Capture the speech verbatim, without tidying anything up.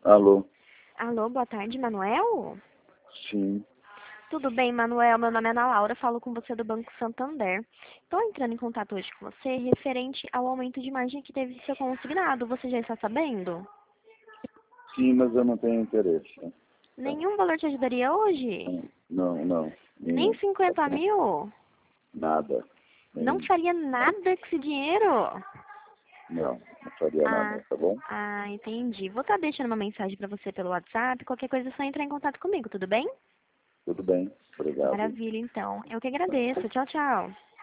Alô? Alô, boa tarde, Manuel? Sim. Tudo bem, Manuel? Meu nome é Ana Laura, falo com você do Banco Santander. Estou entrando em contato hoje com você referente ao aumento de margem que teve seu consignado. Você já está sabendo? Sim, mas eu não tenho interesse. Tá? Nenhum valor te ajudaria hoje? Não, não. Nem Nenhum. cinquenta mil? Nada. Não Nenhum. faria nada com esse dinheiro? Não, não faria Ah, nada, tá bom? ah, entendi. Vou estar deixando uma mensagem para você pelo WhatsApp. Qualquer coisa é só entrar em contato comigo, tudo bem? Tudo bem. Obrigado. Maravilha, então. Eu que agradeço. Tchau, tchau.